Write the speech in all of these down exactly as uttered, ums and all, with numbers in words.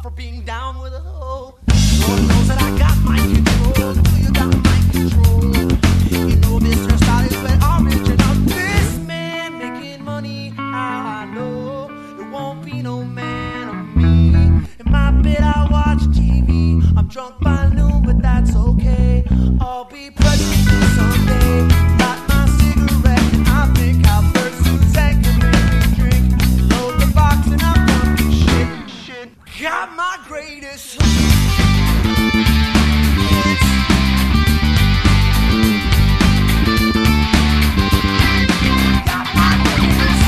for being down with a hoe. Lord knows that I got my control. You got my control. You know this hairstyle is very original. This man making money, I know it won't be no man of me. In my bed I watch T V. I'm drunk by noon, but that's okay. I'll be president someday. Light my cigarette and I think how Bert Suzanne can make me drink. Load the box and I'm pumping shit, shit. Got my greatest hits. Got my greatest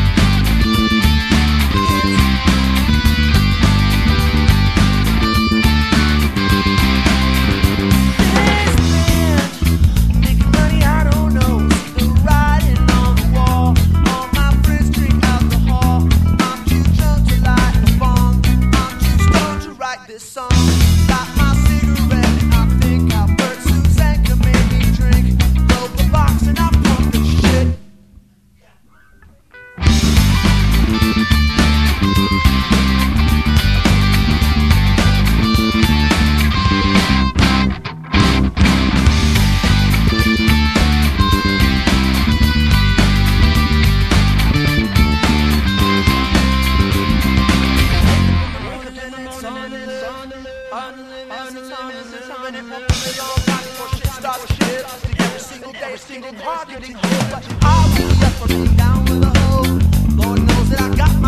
this song. Light my cigarette and I think how Bert Suzanne can make me drink. Load the box and I pump the shit. Every single part getting hit, but I will be up for being down with a hoe. Lord knows that I got my